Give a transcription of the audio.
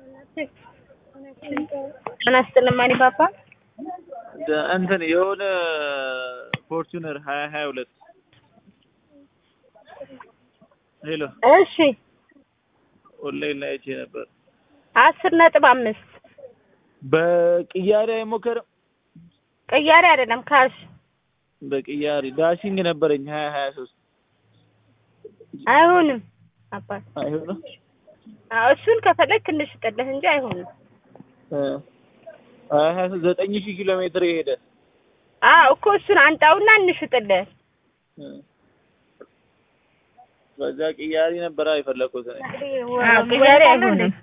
አናስተለማኒ ፓፓ እንትን የሆነ ፎርቹነር 2022 ሄሎ እሺ ኦንላይን ላይ አይቼ ነበር 10.5 በቅያሬ አይሞከርም ቅያሬ አይደለም ካሽ በቅያሬ ዳሽንግ ነበረኝ 2023 አይሆንም አባት አይሆንም እሱን ከፈለክ ትንሽ ጥልህ እንጂ አይሆንም 9000 ኪሎ ሜትር ይሄደ እኮ እሱን አንጣውና እንሽጥልህ በዛ ቅያሬ ነበር አይፈለኩት ቅያሬ አይሆንም